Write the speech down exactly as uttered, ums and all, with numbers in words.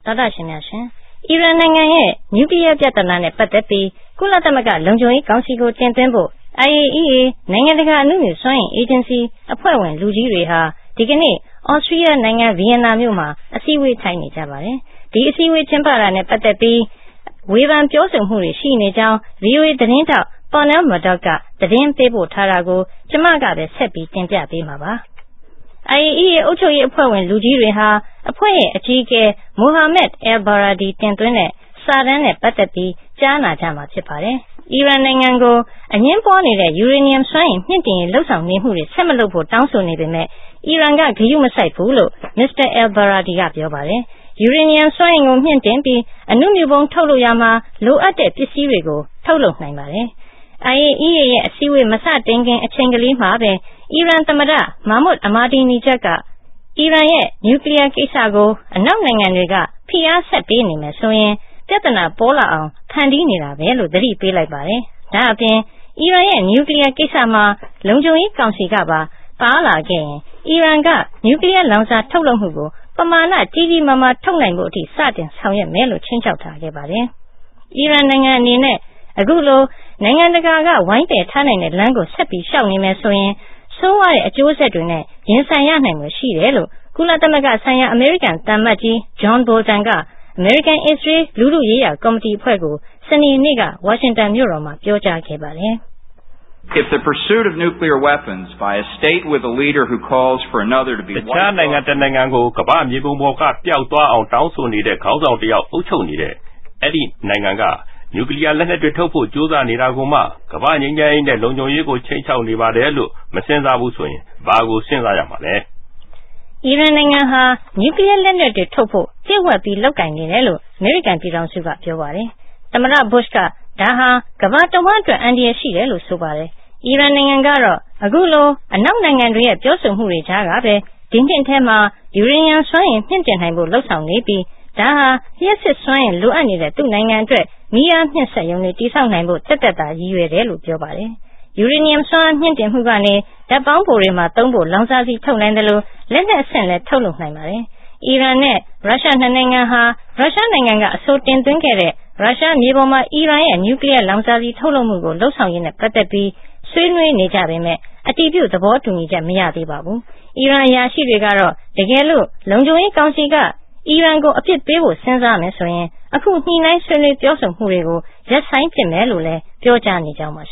ဒေါက်တာရှင်များရှင်အီရန်နိုင်ငံရဲ့နျူကလ িয়ার ပြဿနာနဲ့ပတ်သက်ပြီးကုလသမဂ္ဂလုံခြုံရေးကောင်စီကိုတင်သွင်းဖို့ I A E A နိုင်ငံတကာအနုမြူစွမ်းအင်အေဂျင်စီအဖွဲ့ဝင်လူကြီးတွေဟာဒီကနေ့ဩစတြီးယားနိုင်ငံဗီယက်နာမြို့မှာအစည်းအဝေးထိုင်နေကြပါတယ်။ဒီအစည်းအဝေးကျင်းပတာနဲ့ပတ်သက်ပြီးဝေဖန်ပြောဆိုမှုတွေရှိနေကြောင်း ဗွီအိုအေသတင်းထောက် Ponel Murdoch ကသတင်းပေးပို့ထားတာကိုကျမကပဲဆက်ပြီးတင်ပြပေးမှာပါ။ I A E A အုပ်ချုပ်ရေးအဖွဲ့ဝင်လူကြီးတွေဟာအဖွဲ့ရဲ့အကြီးအကဲ Mohammad al-Baradei တင်သွင်းတဲ့စာတမ်းနဲ့ပတ်သက်ပြီးကြားနာကြမှာဖြစ်ပါတယ်။အီရန်နိုင်ငံကိုအငြင်းပွားနေတဲ့ယူရေနီယံစွမ်းအင်မြင့်တင်ရေးလှုပ်ဆောင်နေမှုတွေဆက်မလုပ်ဖို့တောင်းဆိုနေပေမဲ့အီရန်ကဂရုမစိုက်ဘူးလို့ မစ္စတာ al-Baradei ကပြောပါတယ်။ယူရေနီယံစွမ်းအင်ကိုမြင့်တင်ပြီးအနုမြူဗုံးထုတ်လုပ်ရမှာလိုအပ်တဲ့ပစ္စည်းတွေကိုထုတ်လုပ်နိုင်ပါတယ်။ I A E A ရဲ့အစည်းအဝေးမစတင်ခင်အချိန်ကလေးမှာပဲအီရန်သမ္မတ Mahmoud Ahmadinejad ကအီရန်ရဲ့နျူကလ িয়ার ကိစ္စကိုအနောက်နိုင်ငံတွေကဖိအားဆက်ပေးနေမယ်ဆိုရင်ပြဿနာပေါ်လာအောင်ဖန်တီးနေတာပဲလို့သတိပေးလိုက်ပါတယ်။ဒါအပြင်အီရန်ရဲ့နျူကလ িয়ার ကိစ္စမှာလုံခြုံရေးကောင်စီကပါပါလာခဲ့ရင်အီရန်ကနျူကလ িয়ার လောင်စာထုတ်လုပ်မှုကိုပမာဏကြီးကြီးမားမားထုတ်နိုင်ဖို့အထိစတင်ဆောင်ရွက်မယ်လို့ခြိမ်းခြောက်ထားခဲ့ပါတယ်။အီရန်နိုင်ငံအနေနဲ့အခုလိုနိုင်ငံတကာကဝိုင်းပယ်ထားနိုင်တဲ့လမ်းကိုဆက်ပြီးလျှောက်နေမယ်ဆိုရင်ဆိုးဝါးတဲ့အကျိုးဆက်တွေနဲ့ရင်ဆိုင်ရနိုင်မှာရှိတယ်လို့ကုလသမဂ္ဂဆိုင်ရာအမေရိကန်သံအမတ်ကြီး John Bolton ကအမေရိကန်အစ္စရေးလူထုရေးရာကော်မတီအဖွဲ့ကိုစနေနေ့ကဝါရှင်တန်မြို့တော်မှာပြောကြားခဲ့ပါတယ်။ If the pursuit of nuclear weapons by a state with a leader who calls for another to be wiped out တခြားနိုင်ငံတစ်နိုင်ငံကိုကမ္ဘာမြေပုံပေါ်ကပျောက်သွားအောင်တောင်းဆိုနေတဲ့ခေါင်းဆောင်တယောက်အုပ်ချုပ်နေတဲ့အဲ့ဒီနိုင်ငံကနျူကလ িয়ার လက်နက်တွေထုတ်ဖို့ကြိုးစားနေတာကိုမှကမ္ဘာငြိမ်းချမ်းရေးနဲ့လုံခြုံရေးကိုချိန်ချောက်နေပါတယ်လို့မစင်စားဘူးဆိုရင်ဘာကိုစဉ်းစားရမှာလဲအီရန်နိုင်ငံဟာနျူကလ িয়ার လက်နက်တွေထုတ်ဖို့ပြည့်ဝပ်ပြီးလုပ်ကိုင်နေတယ်လို့အမေရိကန်ပြည်ထောင်စုကပြောပါတယ်။သမ္မတ Bush ကဒါဟာကမ္ဘာတဝန်းအတွက်အန္တရာယ်ရှိတယ်လို့ဆိုပါတယ်။အီရန်နိုင်ငံကတော့အခုလိုအနောက်နိုင်ငံတွေရဲ့ပြောဆိုမှုတွေကြားကပဲဒီနှစ်ထဲမှာယူရေနီယံစွမ်းအင်မြင့်တင်နိုင်ဖို့လှုံ့ဆော်နေပြီးဒါဟာလျှပ်စစ်စွမ်းအင်လိုအပ်နေတဲ့သူ့နိုင်ငံအတွက်မီးအားမြှင့်စက်ရုံတွေတည်ဆောက်နိုင်ဖို့တက်တက်တာရည်ရွယ်တယ်လို့ပြောပါတယ်။ယူရေနီယံစွမ်းအားမြင့်တင်မှုကနေဓာတ်ပေါင်းဖိုတွေမှာသုံးဖို့လောင်စာဆီထုတ်နိုင်တယ်လို့လက်နက်အဆင့်လည်းထုတ်လုပ်နိုင်ပါတယ်။အီရန်နဲ့ရုရှားနှစ်နိုင်ငံဟာရုရှားနိုင်ငံကအဆိုတင်သွင်းခဲ့တဲ့ရုရှားမြေပေါ်မှာအီရန်ရဲ့နျူကလ িয়ার လောင်စာဆီထုတ်လုပ်မှုကိုလှုံ့ဆော်ရေးနဲ့ပတ်သက်ပြီးဆွေးနွေးနေကြပေမဲ့အတည်ပြုသဘောတူညီချက်မရသေးပါဘူး။အီရန်အရာရှိတွေကတော့တကယ်လို့လုံခြုံရေးကောင်စီကအီရန်ကိုအပြစ်ပေးဖို့စဉ်းစားမယ်ဆိုရင်အခုညှိနှိုင်းဆွေးနွေးပြောဆိုမှုတွေကိုရပ်ဆိုင်းပစ်မယ်လို့လည်းပြောကြားနေကြောင်းပါ